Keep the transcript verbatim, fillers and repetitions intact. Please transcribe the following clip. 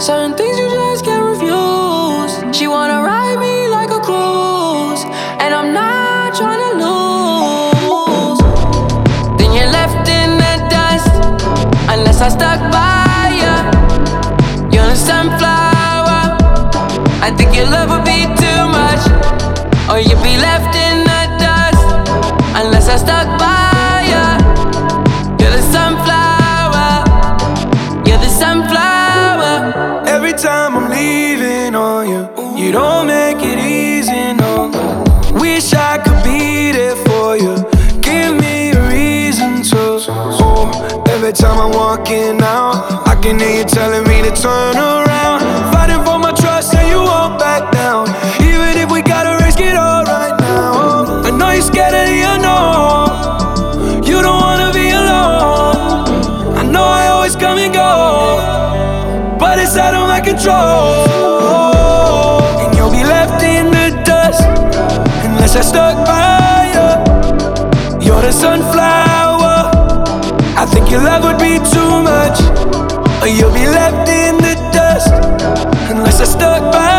Certain things you just can't refuse. She wanna ride me like a cruise, and I'm not trying to lose. Then you're left in the dust, unless I stuck by ya. You're a sunflower. I think your love would be too much, or you'd be left in the dust, unless I stuck by ya. You're the sunflower. You're the sunflower. Every time I'm leaving on you, you don't make it easy, no. Wish I could be there for you. Give me a reason to. Oh, every time I'm walking out, I can hear you telling me to turn around. Fighting for my trust and you won't back down. Even if we gotta risk it all right now. I know you're scared of the unknown. You don't wanna be alone. I know I always come and go, but it's out of my control. And you'll be left in the dust, unless I stuck by you. You're the sunflower. I think your love would be too much, or you'll be left in the dust, unless I stuck by